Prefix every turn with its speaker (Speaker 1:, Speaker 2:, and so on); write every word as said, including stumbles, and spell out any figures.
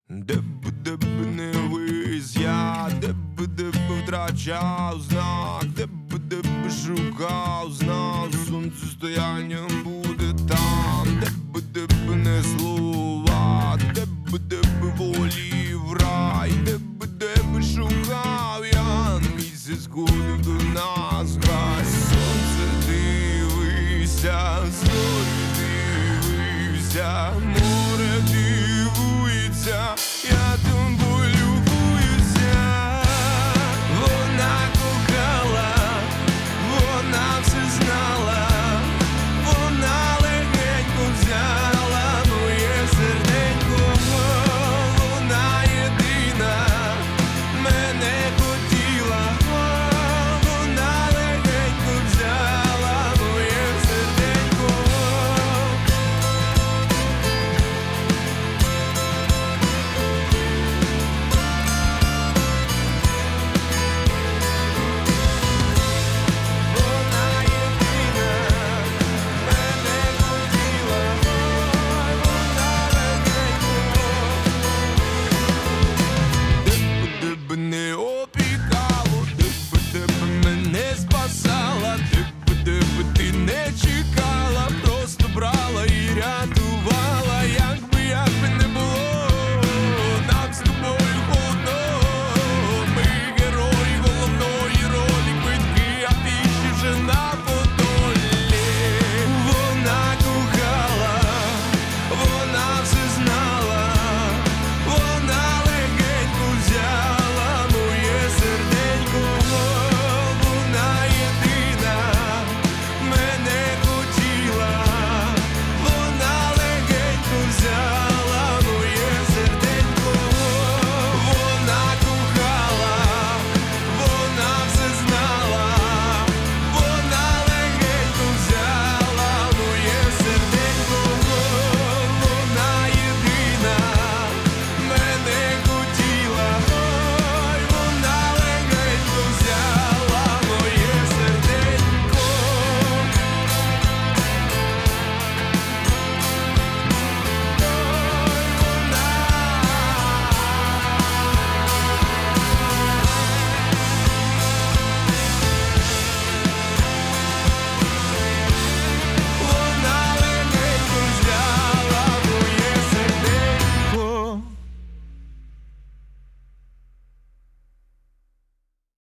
Speaker 1: Де б, де б не вись я, де б, де б втрачав знак, де б, де б шукав знак, сонцестоянням буде там, де б, де б не слова, де б, де б волі в рай, де б, де б шукав я, місяць ходив до нас, хай сонце дивися, зорі дивися, море дивується.